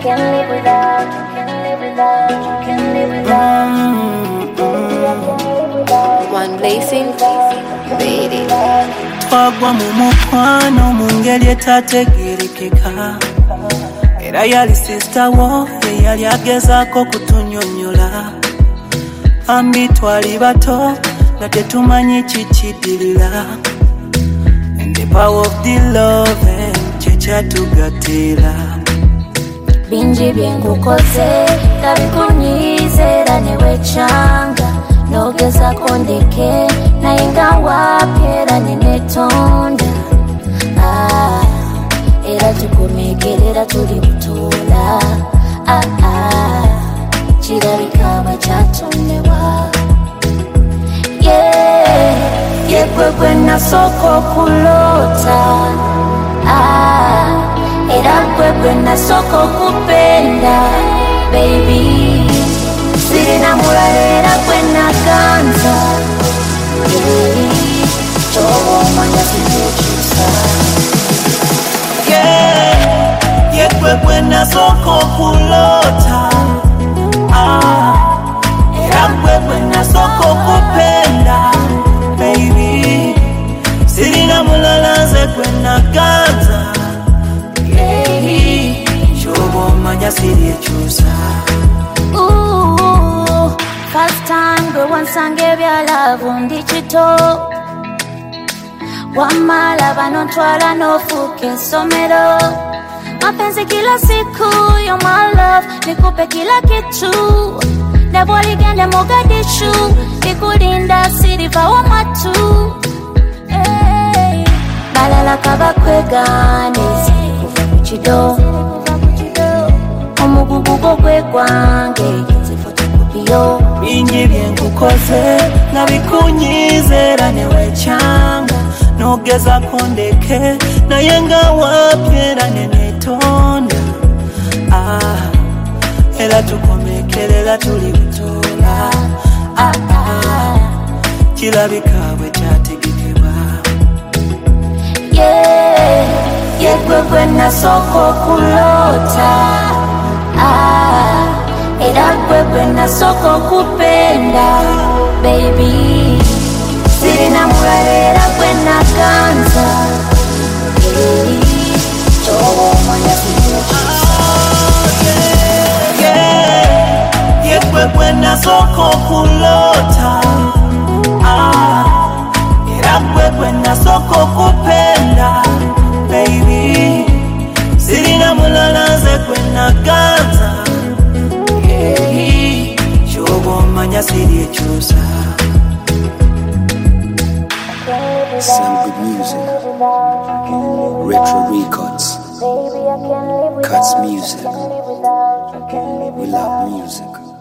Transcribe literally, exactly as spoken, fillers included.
can't live without you, can't live without you, can't live without you. Baby, I can't live without you. One blazing, baby. Twagwa mu mukwano mu ngeri etategerekeka, era yali sister wo eyali agezaako kutunyonyola. Ambi twali bato nga tetumanyi kikiddirira, and the power of the love kye kyatugattira. Bingi byenkukoze nga bikunyiiza era ne wekyanga, n'ogezaako ndeke naye nga waapye era ne neetonda. Ah, era tukomekerera tuli butoola. Ah, ah, kirabika bwe kyatondebwa. Yeah, ye gwe gwe nasooka okuloota. Ah, era gwe gwe nasooka okupenda, baby. Sirina mulala era gwe naganza. Ky'oba omanya sinzekyusa. Yeah, ye gwe gwe nasooka okuloota. Ah, era gwe gwe nasooka okupenda, baby. Sirina mulala nze gwe naganza. Ky'oba omanya siryekyusa. Ooh, first time gwe wansanga ebyalavu ndi kito, wamala banontwala n'ofuuka essomero. Mapenzi kila siku, you're my love, nikupe kila kitu. Ne bw'oligende Mogadishu, nikulinda sirivawo matu. Hey, balala kabakweganize kuva ku kido, omugugu gwo gwe gwange nze fotokopiyo. Bingi byenkukoze nga bikunyiiza era ne wekyanga, n'ogezaako ndeke naye nga waapye era ne neetonda. Ah, era tukomekerera tuli butoola. Ah, ah, kirabika bwe kyategekebwa. Yeah, ye gwe gwe nasooka okuloota. Ah, era gwe gwe nasooka okupenda, baby. Sirina mulala era gwe naganza. Ky'oba omanya sinzekyusa. Yeah, ye gwe gwe nasooka okuloota. Ah, era gwe gwe nasooka okupenda, baby. Sirina mulala nze gwe naganza. Ky'oba omanya siryekyusa. Some good music. Retro Records. Cuts Music. We love music.